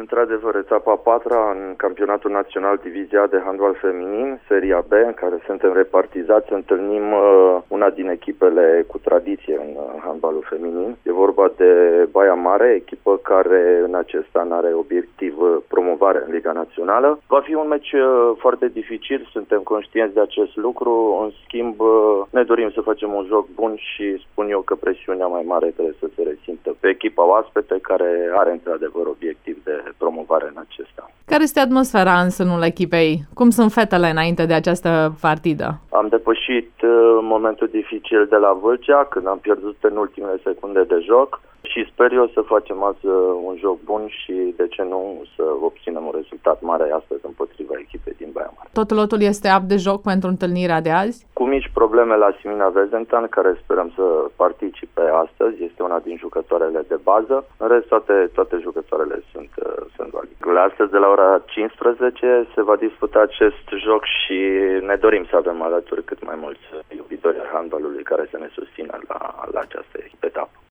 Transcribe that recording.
Într-adevăr, etapa a patra în campionatul național divizia de handbal feminin, seria B, în care suntem repartizați, întâlnim una din echipele cu tradiție în handbalul feminin. E vorba de Baia Mare, echipă care în acest an are obiectiv promovare în Liga Națională. Va fi un meci foarte dificil, suntem conștienți de acest lucru, în schimb ne dorim să facem un joc bun și spun eu că presiunea mai mare trebuie să se resimtă pe echipa oaspete, care are într-adevăr obiectiv de promovare în acest an. Care este atmosfera în sânul echipei? Cum sunt fetele înainte de această partidă? Am depășit momentul dificil de la Vâlcea, când am pierdut în ultimele secunde de joc și sper eu să facem azi un joc bun și, de ce nu, să obținem un rezultat mare astăzi împotriva echipei din Baia Mare. Tot lotul este apt de joc pentru întâlnirea de azi? Cu mici probleme la Simina Vezentan, care sperăm să participe astăzi, este una din jucătoarele de bază. În rest, toate jucătoarele sunt valide. Astăzi, de la ora 15, se va disputa acest joc și ne dorim să avem alături cât mai mulți iubitori ai handbalului care să ne susțină la această etapă.